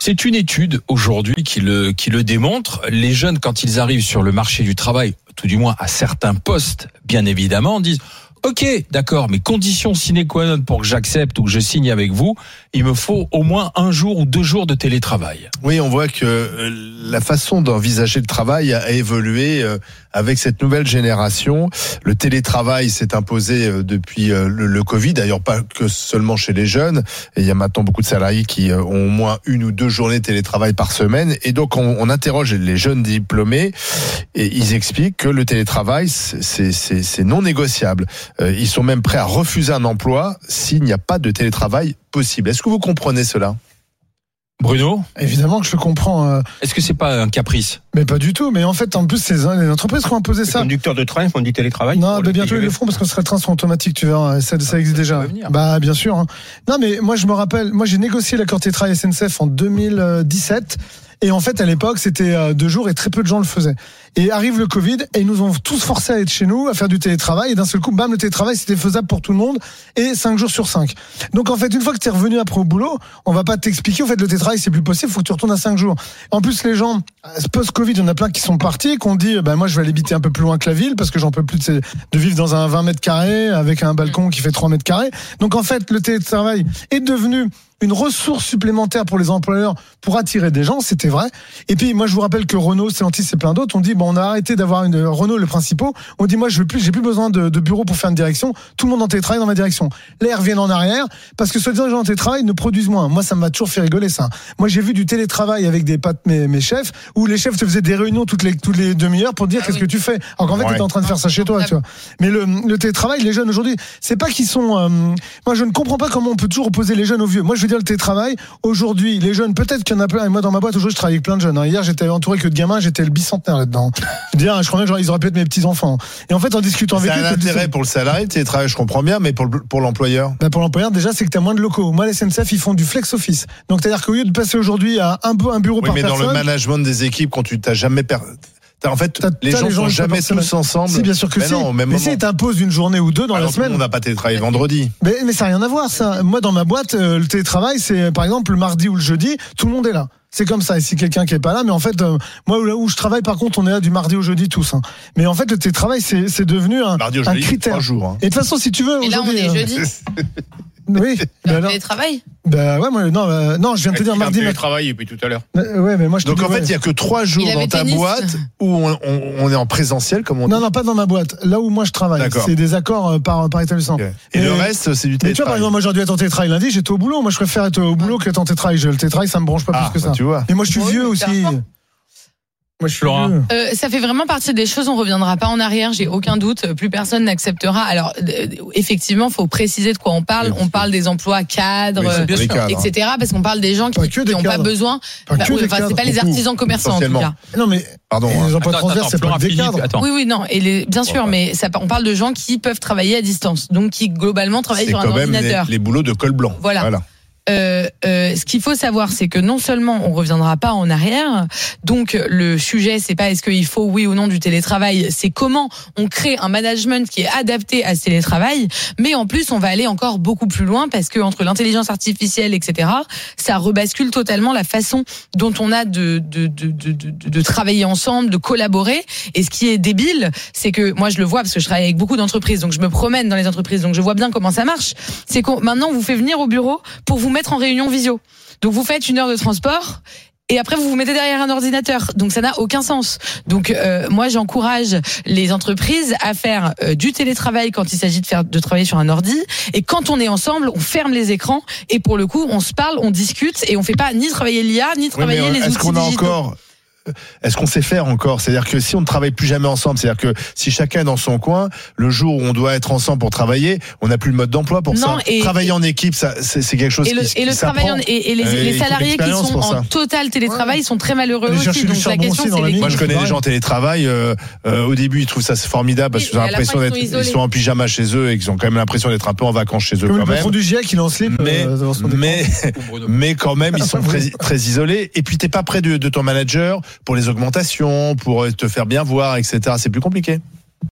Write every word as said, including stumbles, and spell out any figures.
C'est une étude aujourd'hui qui le, qui le démontre. Les jeunes, quand ils arrivent sur le marché du travail, tout du moins à certains postes, bien évidemment, disent ok, d'accord, mais condition sine qua non pour que j'accepte ou que je signe avec vous, il me faut au moins un jour ou deux jours de télétravail. Oui, on voit que la façon d'envisager le travail a évolué avec cette nouvelle génération. Le télétravail s'est imposé depuis le, le Covid, d'ailleurs pas que seulement chez les jeunes. Et il y a maintenant beaucoup de salariés qui ont au moins une ou deux journées de télétravail par semaine. Et donc on, on interroge les jeunes diplômés et ils expliquent que le télétravail, c'est, c'est, c'est non négociable. Ils sont même prêts à refuser un emploi s'il n'y a pas de télétravail possible. Est-ce que vous comprenez cela ? Bruno ? Évidemment que je le comprends. Euh... Est-ce que c'est pas un caprice ? Mais pas du tout. Mais en fait, en plus, c'est les entreprises qui ont imposé ça. Les conducteurs de train font du télétravail. Non, mais bientôt ils le feront parce que les trains sont automatiques, tu verras. Ça, ça existe déjà. Bah, bien sûr. Hein. Non, mais moi, je me rappelle, moi, j'ai négocié l'accord télétravail S N C F en deux mille dix-sept. Et en fait, à l'époque, c'était deux jours et très peu de gens le faisaient. Et arrive le Covid et ils nous ont tous forcés à être chez nous, à faire du télétravail. Et d'un seul coup, bam, le télétravail, c'était faisable pour tout le monde. Et cinq jours sur cinq. Donc, en fait, une fois que tu es revenu après au boulot, on va pas t'expliquer, en fait, le télétravail, c'est plus possible, faut que tu retournes à cinq jours. En plus, les gens, post-Covid, il y en a plein qui sont partis, qui ont dit, ben, moi, je vais aller habiter un peu plus loin que la ville parce que j'en peux plus de, de vivre dans un vingt mètres carrés avec un balcon qui fait trois mètres carrés. Donc, en fait, le télétravail est devenu une ressource supplémentaire pour les employeurs pour attirer des gens, c'était vrai. Et puis moi je vous rappelle que Renault, Stellantis et plein d'autres ont dit bon on a arrêté d'avoir une Renault le principaux, on dit moi je veux plus, j'ai plus besoin de, de bureau pour faire une direction, tout le monde en télétravail dans ma direction. Les reviennent en arrière parce que soi-disant les gens en télétravail ne produisent moins. Moi ça m'a toujours fait rigoler ça. Moi j'ai vu du télétravail avec des pattes mes, mes chefs où les chefs te faisaient des réunions toutes les toutes les demi-heures pour dire ah qu'est-ce oui. que tu fais. Alors qu'en fait ouais. tu étais en train de faire ça chez toi, tu vois. Mais le, le télétravail, les jeunes aujourd'hui, c'est pas qu'ils sont euh, moi je ne comprends pas comment on peut toujours opposer les jeunes aux vieux. Moi je veux dire le télétravail aujourd'hui, les jeunes, peut-être qu'il y en a plein. Et moi, dans ma boîte, aujourd'hui, je travaille avec plein de jeunes. Hier, j'étais entouré que de gamins, j'étais le bicentenaire là-dedans. Je veux dire, je crois bien qu'ils auraient pu être mes petits-enfants. Et en fait, en discutant avec eux. C'est un intérêt pour le salarié, le télétravail, je comprends bien, mais pour, le, pour l'employeur ben Pour l'employeur, déjà, c'est que tu as moins de locaux. Moi, les S N C F, ils font du flex office. Donc, c'est-à-dire qu'au lieu de passer aujourd'hui à un, un bureau oui, par mais personne. Mais dans le management des équipes, quand tu t'as jamais perdu. En fait, t'as, les t'as gens ne sont jamais tous ensemble. Si, bien sûr que mais si. Non, au même mais moment. si, t'imposes une journée ou deux dans Alors, la semaine. On n'a pas télétravail vendredi. Mais, mais ça n'a rien à voir, ça. Moi, dans ma boîte, euh, le télétravail, c'est, par exemple, le mardi ou le jeudi, tout le monde est là. C'est comme ça. Et si quelqu'un qui est pas là, mais en fait, euh, moi, où je travaille, par contre, on est là du mardi au jeudi tous. Hein. Mais en fait, le télétravail, c'est, c'est devenu un, mardi au un jeudi, critère. Trois jours, hein. Et de toute façon, si tu veux. Et là, on est euh, jeudi. Oui. Le télétravail. Bah ouais, moi, non, euh, non, je viens de te dire mardi. Il travail depuis tout à l'heure. Euh, ouais, mais moi, je te Donc dis, en fait, ouais. il y a que trois jours dans ta tennis. boîte où on, on, on est en présentiel, comme on dit. Non, non, pas dans ma boîte. Là où moi je travaille, D'accord. C'est des accords par par établissement. Okay. Et, et le reste, c'est du télétravail. Mais tu vois, par exemple, moi j'aurais dû être en télétravail lundi, j'étais au boulot. Moi, je préfère être au boulot qu'être en télétravail. Le télétravail, ça me branche pas ah, plus que bah, ça. Tu vois. Mais moi, je suis oui, vieux aussi. Moi, je suis Laurent. Euh, ça fait vraiment partie des choses. On reviendra pas en arrière. J'ai aucun doute. Plus personne n'acceptera. Alors, euh, effectivement, faut préciser de quoi on parle. Oui, on parle des emplois cadres, oui, bien sûr. et cetera. Parce qu'on parle des gens qui n'ont pas besoin. Pas bah, que oui, des enfin, cadres, c'est pas les artisans commerçants en tout cas. Non, mais pardon. Les emplois transverses, c'est pas des cadres. Oui, oui, non. Et les, bien sûr, bon, mais ça, on parle de gens qui peuvent travailler à distance, donc qui globalement travaillent c'est sur un quand ordinateur. Même les, les boulots de col blanc. Voilà. voilà. Euh, euh, ce qu'il faut savoir, c'est que non seulement on reviendra pas en arrière, donc le sujet c'est pas est-ce qu'il faut oui ou non du télétravail, c'est comment on crée un management qui est adapté à ce télétravail, mais en plus on va aller encore beaucoup plus loin parce que entre l'intelligence artificielle, et cetera, ça rebascule totalement la façon dont on a de de de de de, de travailler ensemble, de collaborer. Et ce qui est débile, c'est que moi je le vois parce que je travaille avec beaucoup d'entreprises, donc je me promène dans les entreprises, donc je vois bien comment ça marche. C'est qu'on maintenant on vous fait venir au bureau pour vous mettre en réunion visio. Donc vous faites une heure de transport et après vous vous mettez derrière un ordinateur. Donc ça n'a aucun sens. Donc euh, moi j'encourage les entreprises à faire euh, du télétravail quand il s'agit de faire de travailler sur un ordi, et quand on est ensemble, on ferme les écrans et pour le coup on se parle, on discute et on fait pas ni travailler l'I A ni travailler oui, mais les est-ce outils qu'on a digitaux. Encore Est-ce qu'on sait faire encore ? C'est-à-dire que si on ne travaille plus jamais ensemble, c'est-à-dire que si chacun est dans son coin, le jour où on doit être ensemble pour travailler, on n'a plus le mode d'emploi pour non, ça. Et, travailler en équipe, ça, c'est, c'est quelque chose et le, qui, et le qui travail s'apprend. en, et, et les, euh, les salariés qui sont en total télétravail ouais. sont très malheureux les aussi. Donc la question, c'est les Moi, je connais des gens en télétravail. Euh, euh, au début, ils trouvent ça formidable parce qu'ils ont l'impression d'être, ils sont, ils sont en pyjama chez eux et qu'ils ont quand même l'impression d'être un peu en vacances chez eux. Comme quand le patron même. du G I E C, il est en slip. Mais, euh, mais, mais quand même, ils sont très, très isolés. Et puis, t'es pas près de, de ton manager pour les augmentations, pour te faire bien voir, et cetera. C'est plus compliqué.